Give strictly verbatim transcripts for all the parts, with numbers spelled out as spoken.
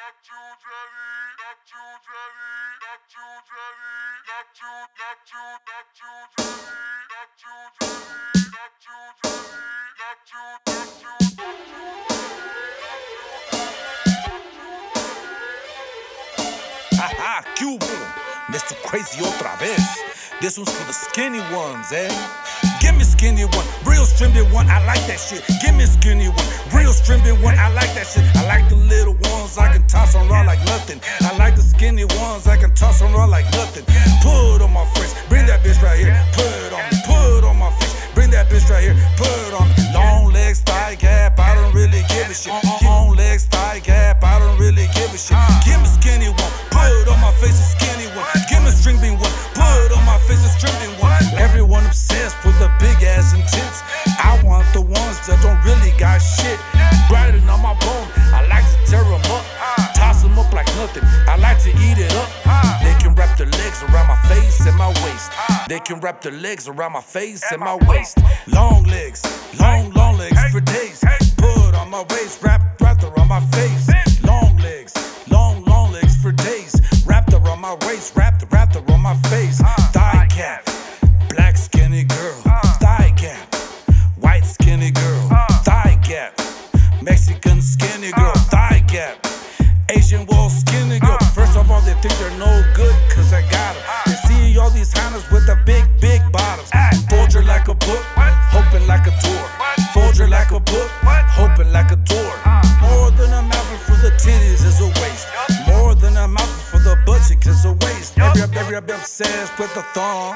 Haha, Cubo, Mister Crazy otra vez. This one's for the skinny ones, eh? Give me skinny one, real stringy one, I like that shit. Give me skinny one, real stringy one, I like that shit. I like the little ones I can toss on raw like nothing. I like the skinny ones I can toss on raw like nothing. Put on my face, bring that bitch right here. Put on me, put on my face, bring that bitch right here. Put on me. Long legs, thigh gap, I don't really give a shit. Long legs, thigh gap, I don't really give a shit. Give me skinny one, put on my face a skinny one. Give me string bean one, put on my face a string bean one. Everyone obsessed with the big ass and tits. I want the ones that don't really got shit. Riding on my bone, I like to tear them up, toss them up like nothing. I like to eat it up. They can wrap their legs around my face and my waist. They can wrap their legs around my face and my waist. Long legs, long, long legs for days. Put on my waist, wrap, wrapped around my face. Long legs, long, long legs for days. Wrapped around my waist, wrapped, wrapped around my face. Thigh cap, black skinny girl. Thigh gap, white skinny girl. Thigh gap, Mexican skinny girl. Thigh gap, Asian wall skinny girl. First of all, they think they're no good cause I got them. They see all these hunters with the big, big bottoms. Fold her like a book, hoping like a door. Fold her like a book, hoping like a door. More than a mouth for the titties is a waste. More than a mouth for the butt cheek is a waste. Every, every, every obsessed with the thong.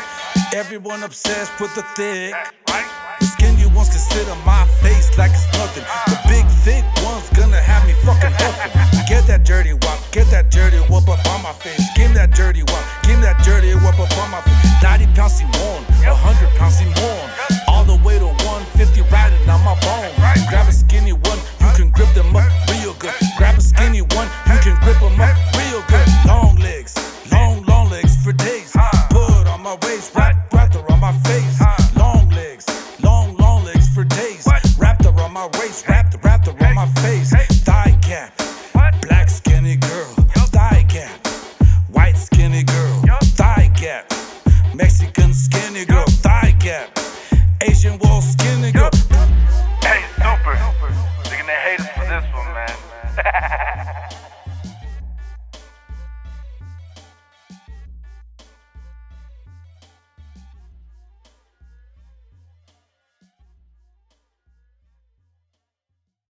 Everyone obsessed with the thick. The skinny ones can sit on my face like it's nothing. The big thick ones gonna have me fucking huffing. Get that dirty wop, get that dirty whoop up on my face. Give me that dirty wop, give me that dirty whoop up on my face. ninety pounds Simone, one hundred pounds Simone. All the way to one fifty riding on my bone. Grab a skinny one, you can grip them up real good. Grab a skinny one, you can grip them up real good. Long legs, long, long legs for days. Put on my waist, wrap, wrapped around my face. Long legs, long, long legs for days. Wrapped around my waist, wrapped, wrapped around my face. Thigh gap, black skinny girl. Thigh gap, white skinny girl. Thigh gap, Mexican skinny girl. Thigh gap, Asian wall skinny girl. Hey, super. They're gonna hate us for this one, man.